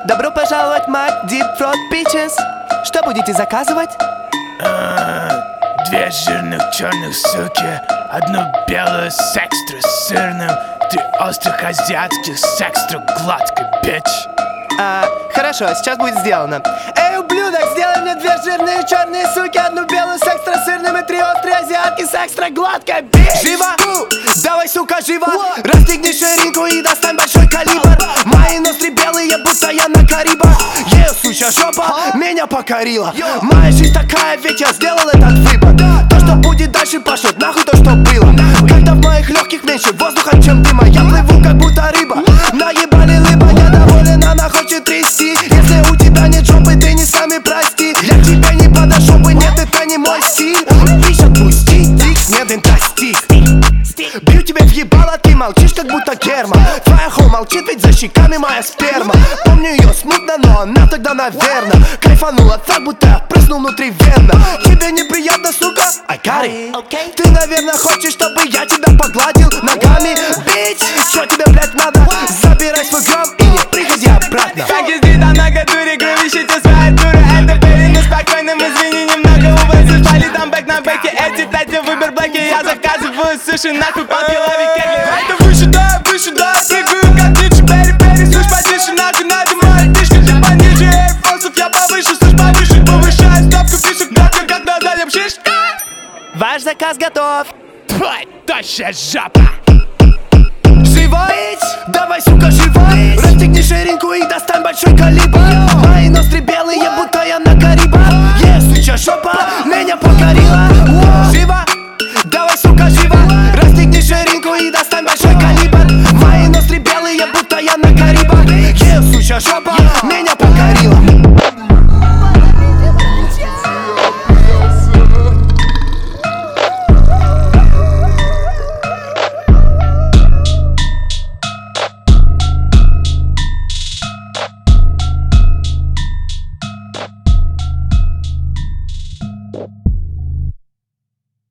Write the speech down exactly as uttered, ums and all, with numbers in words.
Добро пожаловать в Mac Deep Throat Peaches. Что будете заказывать? А, Две жирных черных суки, одну белую с экстра сырным, три острых азиатских с экстра гладкой, бич. А, хорошо, сейчас будет сделано. Эй, ублюдок, сделай мне две жирные черные суки, одну белую с экстра сырным и три острые азиатки с экстра гладкой, бич. Живо! Давай, сука, живо! Расстегни ширинку и достань большой калибр. Мои ноздри белые, будто я на Карибах. Ее сучья жопа меня покорила. Моя жизнь такая, ведь я сделал этот выбор. То, что будет дальше, пошлет нахуй то, что было. Когда в моих легких меньше воздуха, чем дыма, я плыву, как будто рыба. Наебали либо я доволен, она хочет трясти. Если у тебя нет жопы, ты не сами прости. Я к тебе не подошел бы, нет, это не мой стиль. Бич, отпусти, тик, нет, интостик. Бью тебе в ебало, ты молчишь, как будто Герман. Твоя хо молчит, ведь за щеками моя сперма. Помню ее смутно, но она тогда, наверно, кайфанула так, будто я прыснул внутривенно. Тебе неприятно, сука? I got it. Ты, наверное, хочешь, чтобы я тебя погладил ногами. Бич, что тебе, блядь, надо? Забирай свой грам и не приходи обратно. Как ездит она катуре, кровищите своя дура. Это были неспокойным, извини, немного увозишь. Пали там бэк на бэке, эти тати выбор блэки. Я заказываю суши, нахуй палки, лови кегли. Это выше, да, выше, да, прыгаю как ниже. Бери-бери, слышь, потише, нахуй надо моя фишка. Ты пониже, эйрфорсов, я повыше, слышь, повыше. Повышаю ставку фишек, нахуй, как на заднем шиш. Ваш заказ готов. Твой, тощая жопа. Живо! Давай, сука, живо! Расстегни